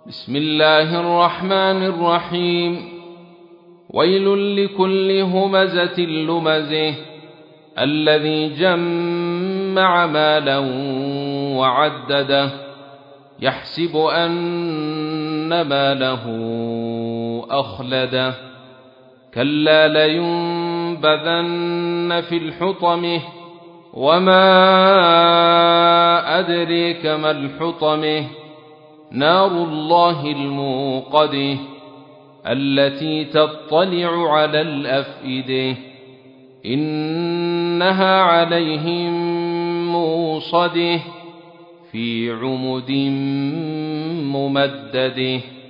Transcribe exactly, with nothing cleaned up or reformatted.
بسم الله الرحمن الرحيم. ويل لكل همزة لمزه الذي جمع مالا وعدده يحسب أن ماله أخلده كلا لينبذن في الحطمة وما أدريك ما الحطمة نار الله الموقدة التي تطلع على الأفئدة إنها عليهم موصدة في عمد ممدده.